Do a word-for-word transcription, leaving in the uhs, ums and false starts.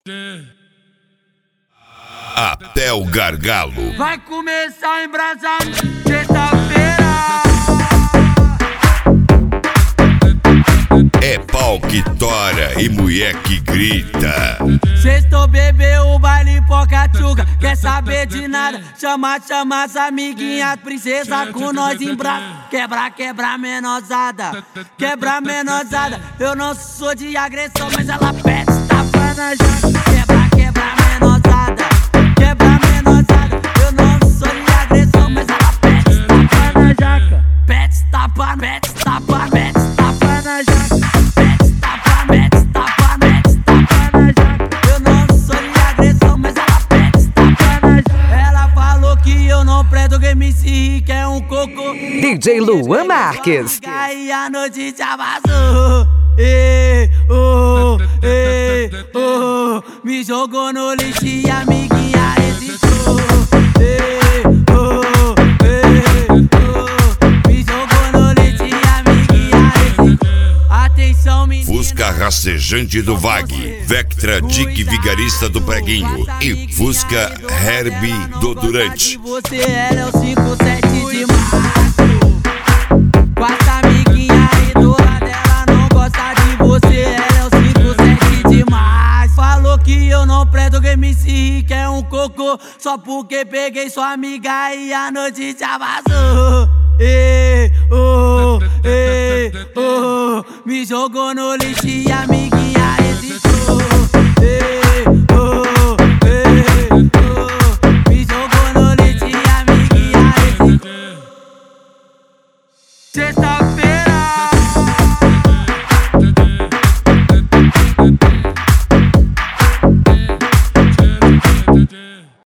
Até o gargalo. Vai começar a embrasar sexta-feira. É pau que tora e mulher que grita. Sextou, bebê, o baile pocatchuca. Quer saber de nada? Chama, chama as amiguinhas, princesa com nós em braço. Quebra, quebra, menosada. Quebra, menosada. Eu não sou de agressão, mas ela pede tapa na jaca. Quebra, quebra, menosada. Quebra, menosada. Eu não sou de agressão, mas ela pede tapa na jaca. Pede tapa, pede tapa, pede tapa na jaca. Pede tapa, pede tapa, pede tapa na jaca. Eu não sou de agressão, mas ela pede tapa na jaca. Ela falou que eu não presto, que M C Rick é um cocô. D J Luan Marques. E a noite já vazou. Ei, oh, ei, oh. Me jogou no lixo e a amiguinha resistiu. Ei, oh, ei, oh. Me jogou no lixo e a amiguinha resistiu. Atenção, menina. Fusca rastejante do Vag, Vectra Dick Vigarista do Preguinho e Fusca Herbie do Durante. Você ela é o cinco sete de março. Com essa amiguinha aí do lado, ela não gosta de você. Ela é o cinco sete de março. Falou que eu não presto, que M C Rick é um cocô. Só porque peguei sua amiga e a noite já vazou. Ei, oh, ei, oh. Me jogou no lixo e a amiguinha resistiu. Ei,